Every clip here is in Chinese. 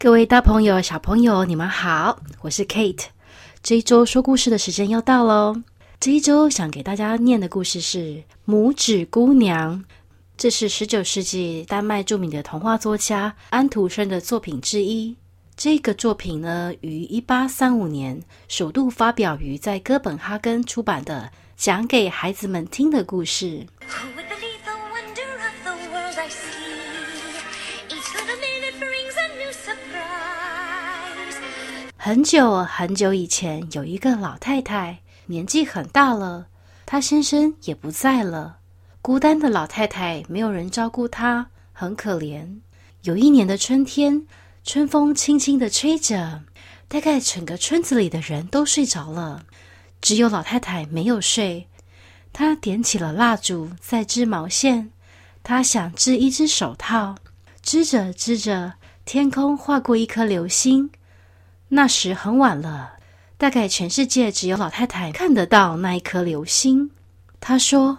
各位大朋友小朋友你们好，我是 Kate。 这一周说故事的时间要到咯。这一周想给大家念的故事是拇指姑娘，这是19世纪丹麦著名的童话作家安徒生的作品之一。这个作品呢，于1835年首度发表于在哥本哈根出版的讲给孩子们听的故事。很久很久以前，有一个老太太，年纪很大了，她先生也不在了。孤单的老太太没有人照顾她，很可怜。有一年的春天，春风轻轻地吹着，大概整个村子里的人都睡着了，只有老太太没有睡。她点起了蜡烛，在织毛线。她想织一只手套，织着织着，天空划过一颗流星。那时很晚了，大概全世界只有老太太看得到那一颗流星。她说：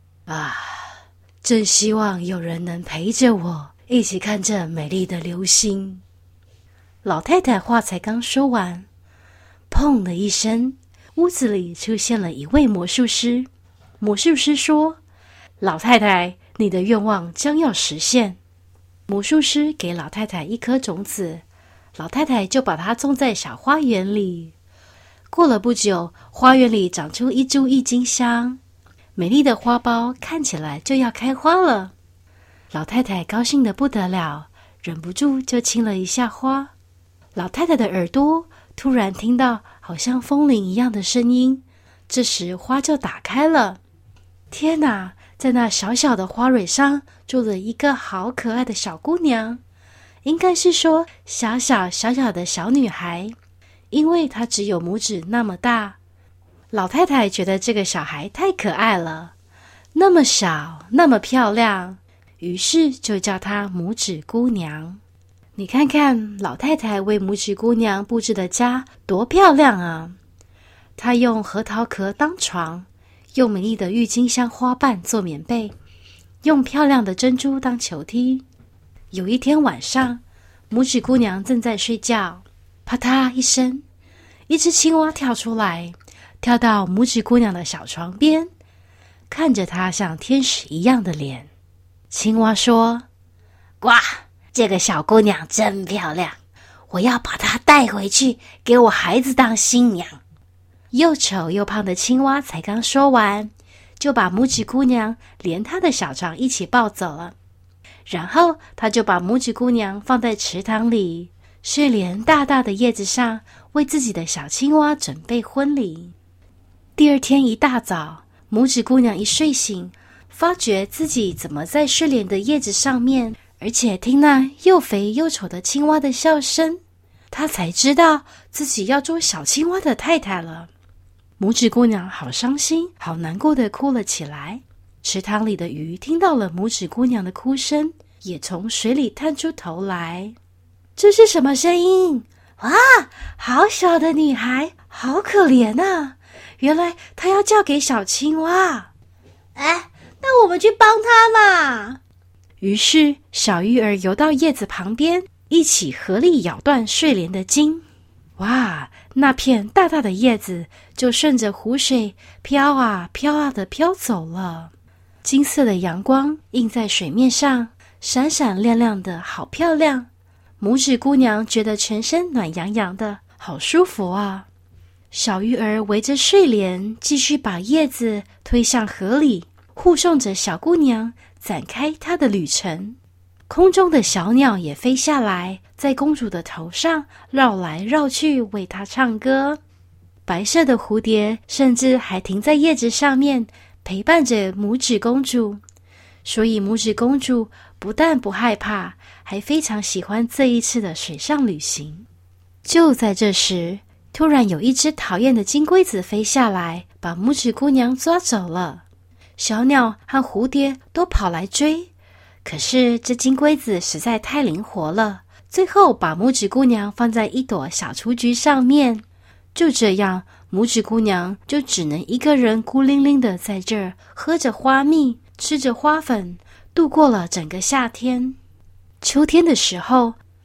真希望有人能陪着我一起看这美丽的流星。老太太话才刚说完，砰的一声，屋子里出现了一位魔术师。魔术师说：老太太，你的愿望将要实现。魔术师给老太太一颗种子，老太太就把它种在小花园里。过了不久，花园里长出一株郁金香，美丽的花苞看起来就要开花了。老太太高兴得不得了，忍不住就亲了一下花。老太太的耳朵突然听到好像风铃一样的声音，这时花就打开了。天哪，在那小小的花蕊上住了一个好可爱的小姑娘，应该是说小小的小女孩，因为她只有拇指那么大。老太太觉得这个小孩太可爱了，那么小，那么漂亮，于是就叫她拇指姑娘。你看看老太太为拇指姑娘布置的家多漂亮啊！她用核桃壳当床，用美丽的郁金香花瓣做棉被，用漂亮的珍珠当球踢。有一天晚上，拇指姑娘正在睡觉，啪嗒一声，一只青蛙跳出来，跳到拇指姑娘的小床边，看着她像天使一样的脸。青蛙说：呱，这个小姑娘真漂亮，我要把她带回去给我孩子当新娘。又丑又胖的青蛙才刚说完，就把拇指姑娘连她的小床一起抱走了。然后他就把拇指姑娘放在池塘里，睡莲大大的叶子上，为自己的小青蛙准备婚礼。第二天一大早，拇指姑娘一睡醒，发觉自己怎么在睡莲的叶子上面，而且听那又肥又丑的青蛙的笑声，她才知道自己要做小青蛙的太太了。拇指姑娘好伤心好难过的哭了起来。池塘里的鱼听到了拇指姑娘的哭声，也从水里探出头来。这是什么声音？哇，好小的女孩，好可怜啊！原来她要嫁给小青蛙。那我们去帮她嘛。于是小鱼儿游到叶子旁边，一起合力咬断睡莲的茎。哇，那片大大的叶子就顺着湖水飘啊飘啊的飘走了。金色的阳光映在水面上，闪闪亮亮的，好漂亮。拇指姑娘觉得全身暖洋洋的，好舒服啊。小鱼儿围着睡莲，继续把叶子推向河里，护送着小姑娘展开她的旅程。空中的小鸟也飞下来，在公主的头上绕来绕去，为她唱歌。白色的蝴蝶甚至还停在叶子上面，陪伴着拇指公主，所以拇指公主不但不害怕，还非常喜欢这一次的水上旅行。就在这时，突然有一只讨厌的金龟子飞下来，把拇指姑娘抓走了。小鸟和蝴蝶都跑来追，可是这金龟子实在太灵活了，最后把拇指姑娘放在一朵小雏菊上面。就这样，拇指姑娘就只能一个人孤零零的在这儿喝着花蜜，吃着花粉，度过了整个夏天。秋天的时候，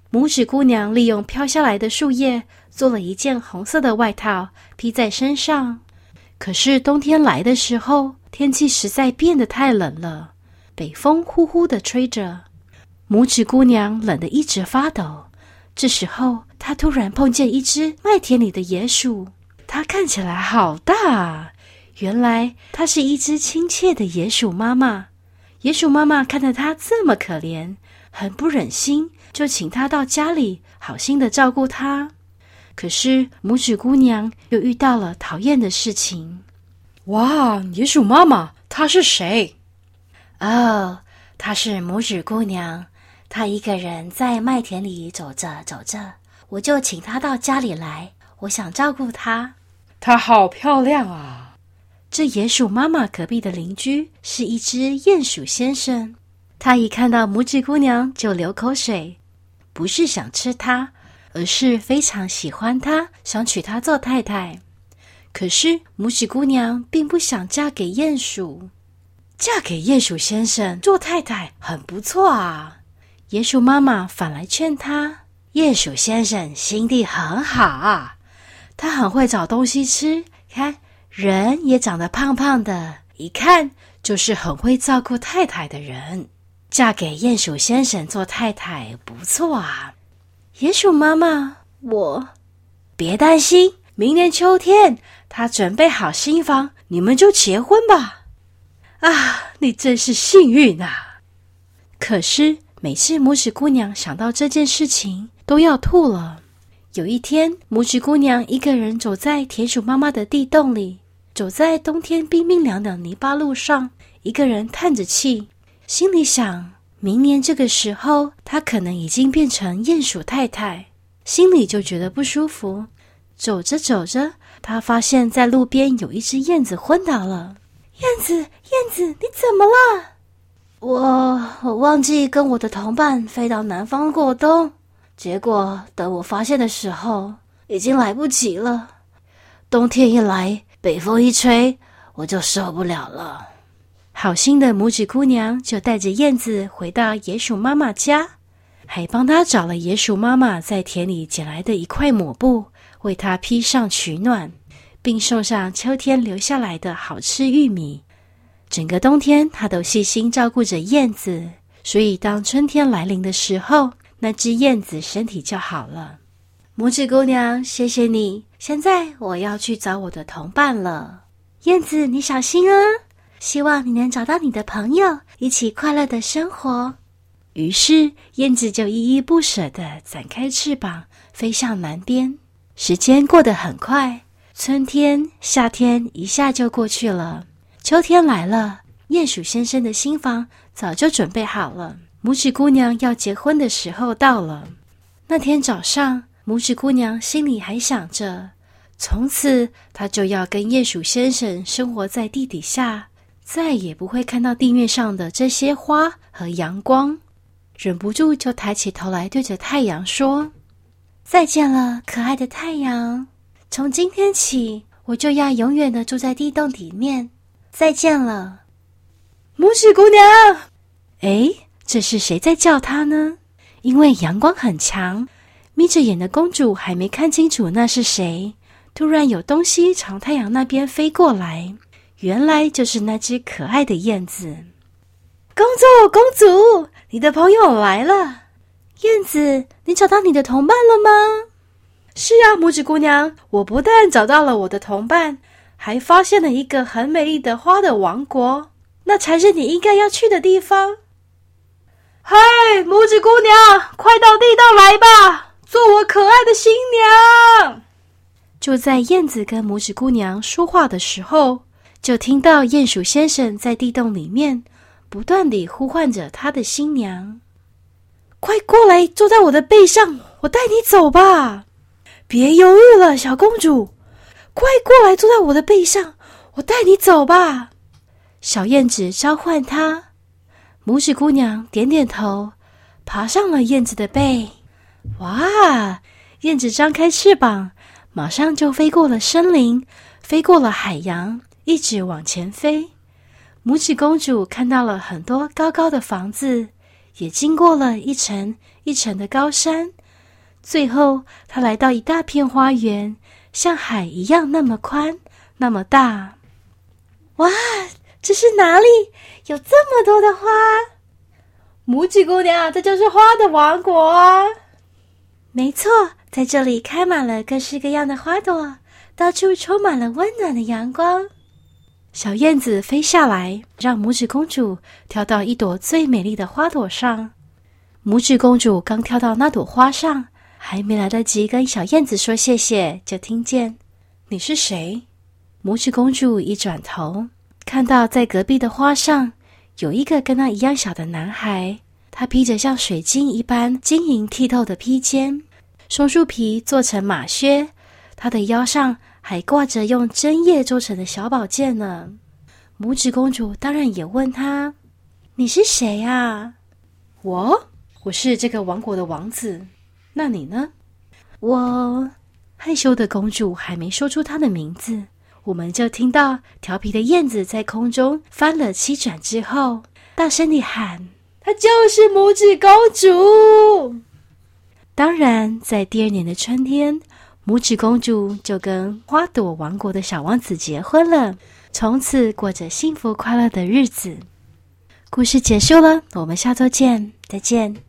拇指姑娘利用飘下来的树叶做了一件红色的外套，披在身上。可是冬天来的时候，天气实在变得太冷了，北风呼呼地吹着，拇指姑娘冷得一直发抖。这时候，她突然碰见一只麦田里的野鼠，它看起来好大啊！原来它是一只亲切的野鼠妈妈。野鼠妈妈看着它这么可怜，很不忍心，就请它到家里，好心的照顾它。可是拇指姑娘又遇到了讨厌的事情。 哇，野鼠妈妈，她是谁？ 哦，她是拇指姑娘。她一个人在麦田里走着走着，我就请她到家里来，我想照顾她。 她好漂亮啊！ 这野鼠妈妈隔壁的邻居是一只鼹鼠先生，他一看到拇指姑娘就流口水，不是想吃她，而是非常喜欢她，想娶她做太太。可是拇指姑娘并不想嫁给鼹鼠，嫁给鼹鼠先生做太太很不错啊。野鼠妈妈反来劝她，鼹鼠先生心地很好啊，他很会找东西吃，看人也长得胖胖的，一看就是很会照顾太太的人。嫁给鼹鼠先生做太太不错啊。野鼠妈妈，别担心，明年秋天他准备好新房，你们就结婚吧。啊，你真是幸运啊！可是每次拇指姑娘想到这件事情，都要吐了。有一天，拇指姑娘一个人走在田鼠妈妈的地洞里，走在冬天冰冰凉的泥巴路上，一个人叹着气，心里想，明年这个时候，她可能已经变成鼹鼠太太，心里就觉得不舒服。走着走着，她发现在路边有一只燕子昏倒了。燕子，你怎么了？我忘记跟我的同伴飞到南方过冬，结果等我发现的时候，已经来不及了。冬天一来，北风一吹，我就受不了了。好心的拇指姑娘就带着燕子回到野鼠妈妈家，还帮她找了野鼠妈妈在田里捡来的一块抹布，为她披上取暖，并送上秋天留下来的好吃玉米。整个冬天，她都细心照顾着燕子，所以当春天来临的时候，那只燕子身体就好了。拇指姑娘，谢谢你，现在我要去找我的同伴了。燕子，你小心啊！希望你能找到你的朋友，一起快乐的生活。于是，燕子就依依不舍地展开翅膀，飞向南边。时间过得很快，春天、夏天一下就过去了。秋天来了，鼹鼠先生的新房早就准备好了。拇指姑娘要结婚的时候到了。那天早上，拇指姑娘心里还想着，从此她就要跟鼹鼠先生生活在地底下，再也不会看到地面上的这些花和阳光。忍不住就抬起头来对着太阳说，再见了，可爱的太阳，从今天起，我就要永远的住在地洞里面。再见了。拇指姑娘，这是谁在叫她呢？因为阳光很强，眯着眼的公主还没看清楚那是谁。突然有东西朝太阳那边飞过来，原来就是那只可爱的燕子。公主，你的朋友来了。燕子，你找到你的同伴了吗？是啊，拇指姑娘，我不但找到了我的同伴，还发现了一个很美丽的花的王国，那才是你应该要去的地方。嗨，拇指姑娘，快到地道来吧，做我可爱的新娘。就在燕子跟拇指姑娘说话的时候，就听到鼹鼠先生在地洞里面不断地呼唤着他的新娘。快过来，坐在我的背上，我带你走吧。别犹豫了，小公主，快过来，坐在我的背上，我带你走吧。小燕子召唤她，拇指姑娘点点头，爬上了燕子的背。哇，燕子张开翅膀，马上就飞过了森林，飞过了海洋，一直往前飞。拇指公主看到了很多高高的房子，也经过了一层一层的高山， 最后，他来到一大片花园，像海一样那么宽，那么大。哇，这是哪里？有这么多的花！ 拇指姑娘，这就是花的王国啊！ 没错，在这里开满了各式各样的花朵，到处充满了温暖的阳光。小燕子飞下来，让拇指公主跳到一朵最美丽的花朵上。拇指公主刚跳到那朵花上，还没来得及跟小燕子说谢谢，就听见：“ 你是谁？” 拇指公主一转头，看到在隔壁的花上有一个跟她一样小的男孩，他披着像水晶一般晶莹剔透的披肩，松树皮做成马靴，他的腰上还挂着用针叶做成的小宝剑呢。拇指公主当然也问他：“你是谁啊？”“ 我是这个王国的王子。那你呢？”“ 我……”害羞的公主还没说出她的名字，我们就听到调皮的燕子在空中翻了7转之后，大声地喊：“ 她就是拇指公主！” 当然，在第2年的春天，拇指公主就跟花朵王国的小王子结婚了，从此过着幸福快乐的日子。故事结束了，我们下周见，再见。